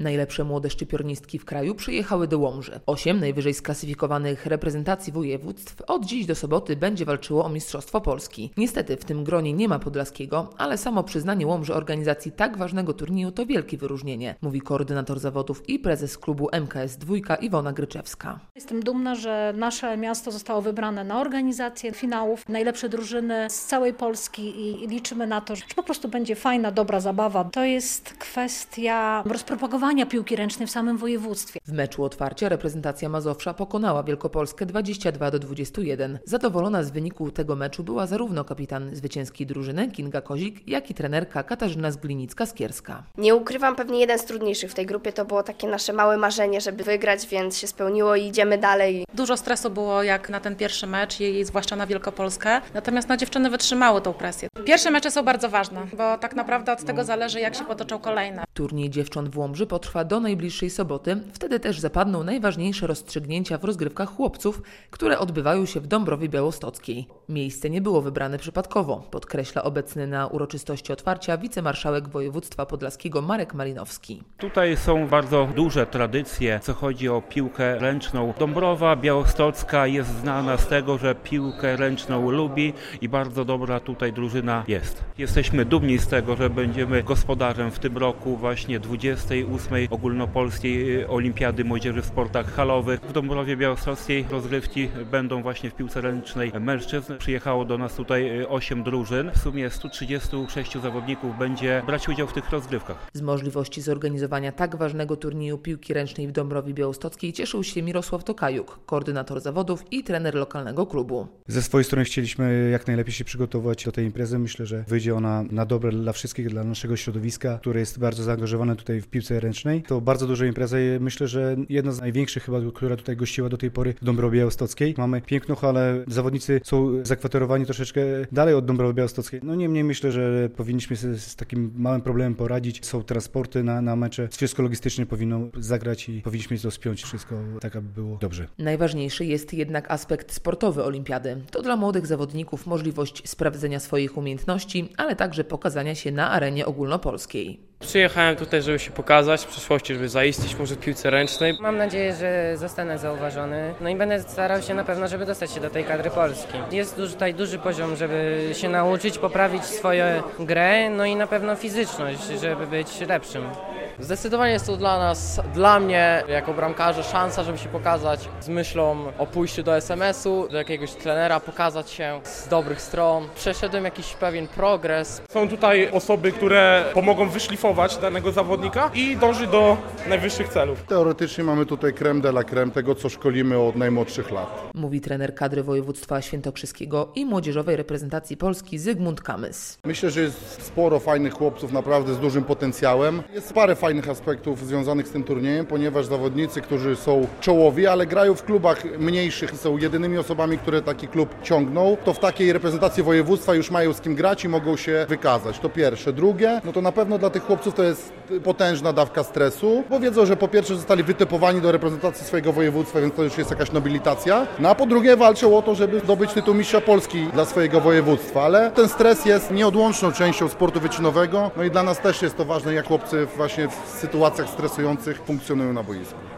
Najlepsze młode szczypiornistki w kraju przyjechały do Łomży. 8 najwyżej sklasyfikowanych reprezentacji województw od dziś do soboty będzie walczyło o Mistrzostwo Polski. Niestety w tym gronie nie ma podlaskiego, ale samo przyznanie Łomży organizacji tak ważnego turnieju to wielkie wyróżnienie, mówi koordynator zawodów i prezes klubu MKS Dwójka Iwona Gryczewska. Jestem dumna, że nasze miasto zostało wybrane na organizację finałów, najlepsze drużyny z całej Polski i liczymy na to, że po prostu będzie fajna, dobra zabawa. To jest kwestia rozpropagowania piłki ręcznej w samym województwie. W meczu otwarcia reprezentacja Mazowsza pokonała Wielkopolskę 22-21. Zadowolona z wyniku tego meczu była zarówno kapitan zwycięskiej drużyny Kinga Kozik, jak i trenerka Katarzyna Zglinicka-Skierska. Nie ukrywam, pewnie jeden z trudniejszych w tej grupie, to było takie nasze małe marzenie, żeby wygrać, więc się spełniło i idziemy dalej. Dużo stresu było jak na ten pierwszy mecz, zwłaszcza na Wielkopolskę, natomiast dziewczyny wytrzymały tą presję. Pierwsze mecze są bardzo ważne, bo tak naprawdę od tego zależy, jak się potoczą kolejne. Turniej dziewcząt w Łomży potrwa do najbliższej soboty. Wtedy też zapadną najważniejsze rozstrzygnięcia w rozgrywkach chłopców, które odbywają się w Dąbrowie Białostockiej. Miejsce nie było wybrane przypadkowo, podkreśla obecny na uroczystości otwarcia wicemarszałek województwa podlaskiego Marek Malinowski. Tutaj są bardzo duże tradycje, co chodzi o piłkę ręczną. Dąbrowa Białostocka jest znana z tego, że piłkę ręczną lubi i bardzo dobra tutaj drużyna jest. Jesteśmy dumni z tego, że będziemy gospodarzem w tym roku właśnie 28. ogólnopolskiej olimpiady młodzieży w sportach halowych. W Dąbrowie Białostockiej rozgrywki będą właśnie w piłce ręcznej mężczyzn. Przyjechało do nas tutaj 8 drużyn. W sumie 136 zawodników będzie brać udział w tych rozgrywkach. Z możliwości zorganizowania tak ważnego turnieju piłki ręcznej w Dąbrowie Białostockiej cieszył się Mirosław Tokajuk, koordynator zawodów i trener lokalnego klubu. Ze swojej strony chcieliśmy jak najlepiej się przygotować do tej imprezy. Myślę, że wyjdzie ona na dobre dla wszystkich, dla naszego środowiska, które jest bardzo zaangażowane tutaj w piłce ręcznej. To bardzo duża impreza i myślę, że jedna z największych chyba, która tutaj gościła do tej pory w Dąbrowie Białostockiej. Mamy piękną halę, zawodnicy są zakwaterowani troszeczkę dalej od Dąbrowy Białostockiej. No niemniej myślę, że powinniśmy sobie z takim małym problemem poradzić. Są transporty na mecze, wszystko logistycznie powinno zagrać i powinniśmy to spiąć wszystko tak, aby było dobrze. Najważniejszy jest jednak aspekt sportowy olimpiady. To dla młodych zawodników możliwość sprawdzenia swoich umiejętności, ale także pokazania się na arenie ogólnopolskiej. Przyjechałem tutaj, żeby się pokazać w przyszłości, żeby zaistnieć może w piłce ręcznej. Mam nadzieję, że zostanę zauważony, no i będę starał się na pewno, żeby dostać się do tej kadry Polski. Jest tutaj duży poziom, żeby się nauczyć, poprawić swoją grę, no i na pewno fizyczność, żeby być lepszym. Zdecydowanie jest to dla mnie jako bramkarza szansa, żeby się pokazać z myślą o pójściu do SMS-u, do jakiegoś trenera, pokazać się z dobrych stron. Przeszedłem jakiś pewien progres. Są tutaj osoby, które pomogą wyszlifować danego zawodnika i dążyć do najwyższych celów. Teoretycznie mamy tutaj crème de la crème tego, co szkolimy od najmłodszych lat. Mówi trener kadry województwa świętokrzyskiego i młodzieżowej reprezentacji Polski Zygmunt Kamys. Myślę, że jest sporo fajnych chłopców naprawdę z dużym potencjałem. Jest parę fajnych aspektów związanych z tym turniejem, ponieważ zawodnicy, którzy są czołowi, ale grają w klubach mniejszych i są jedynymi osobami, które taki klub ciągną, to w takiej reprezentacji województwa już mają z kim grać i mogą się wykazać. To pierwsze. Drugie, no to na pewno dla tych chłopców to jest potężna dawka stresu, bo wiedzą, że po pierwsze zostali wytypowani do reprezentacji swojego województwa, więc to już jest jakaś nobilitacja, no a po drugie walczą o to, żeby zdobyć tytuł mistrza Polski dla swojego województwa, ale ten stres jest nieodłączną częścią sportu wyczynowego, no i dla nas też jest to ważne, jak chłopcy właśnie w sytuacjach stresujących funkcjonują na boisku.